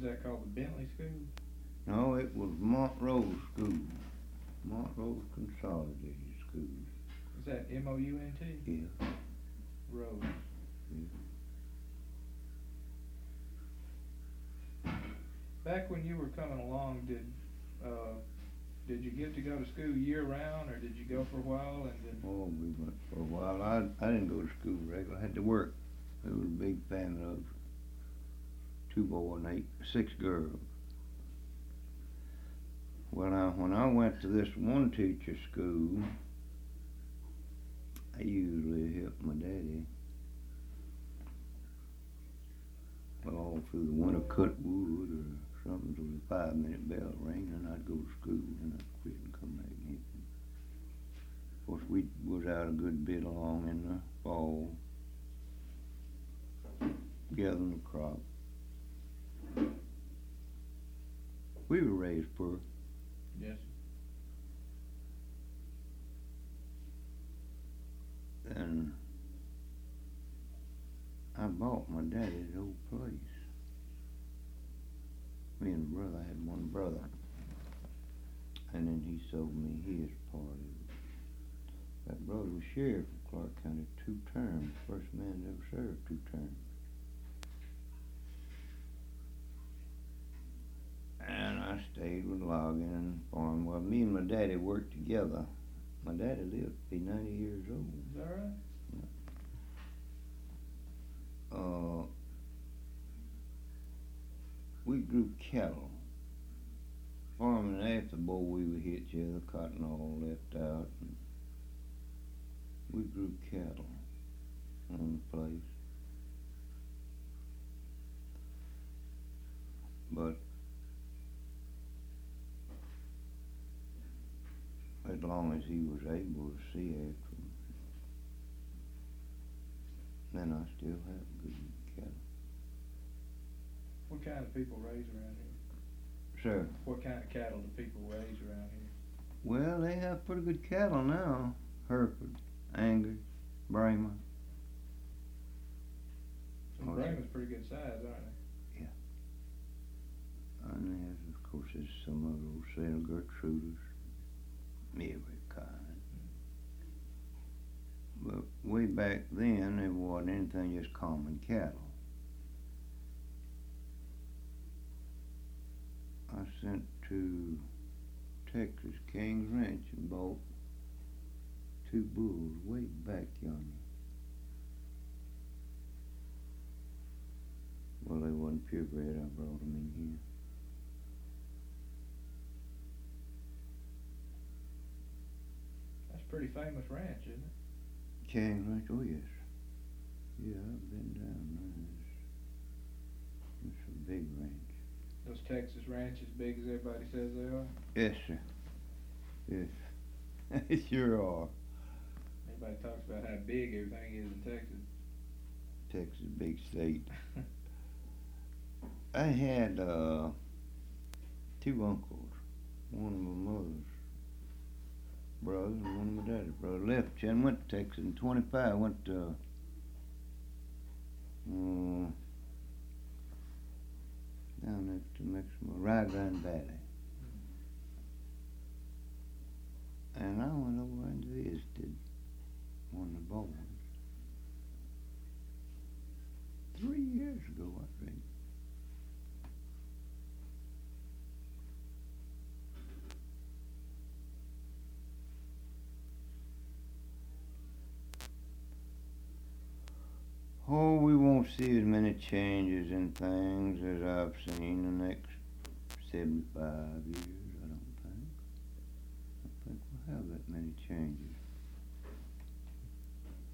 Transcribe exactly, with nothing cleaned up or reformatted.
that called, the Bentley School? No, it was Montrose School. Montrose Consolidated School. Is that M O U N T? Yeah. Rose. Yeah. Back when you were coming along, did, uh, did you get to go to school year round, or did you go for a while and then? Oh, we went for a while. I, I didn't go to school regular. I had to work. There was a big family of two boys and eight, six girls. Well, I, when I went to this one teacher school, I usually helped my daddy all through the winter, cut wood or something till the five minute bell rang, and I'd go to school, and I'd quit and come back and help him. Of course, we was out a good bit along in the fall, gathering the crop. We were raised poor. Yes. And I bought my daddy's old place. Me and my brother, I had one brother, and then he sold me his part of it. That brother was sheriff of Clark County two terms, first man that ever served two terms. And I stayed with logging and farming. Well, me and my daddy worked together. My daddy lived to be ninety years old. Is that right? Yeah. Uh, we grew cattle. Farming after the boy we would hit each other, cotton all left out. And we grew cattle on the place. But as long as he was able to see after them, then I still have good cattle. What kind of people raise around here? Sir? What kind of cattle do people raise around here? Well, they have pretty good cattle now. Hereford, Angus, Brahma. So Brahma's pretty good size, aren't they? Yeah. And there's, of course, there's some of those Saint Gertrudis, every kind. But way back then, there wasn't anything just common cattle. I sent to Texas King's Ranch and bought two bulls way back yonder. Well, they wasn't purebred. I brought them in here. That's a pretty famous ranch, isn't it? King's Ranch? Oh, yes. Yeah, I've been down there. It's, it's a big ranch. Those Texas ranches big as everybody says they are? Yes, sir. Yes. They sure are. Everybody talks about how big everything is in Texas. Texas, big state. I had uh, two uncles. One of my mother's brothers and one of my daddy's brothers. Left and went to Texas in twenty-five. Went to uh, down there to Mexico, Rio Grande Valley. And I went over and visited one of the boys. Three years ago, I think. Oh, we won't see as many changes in things as I've seen the next seventy-five years, I don't think. I think we'll have that many changes.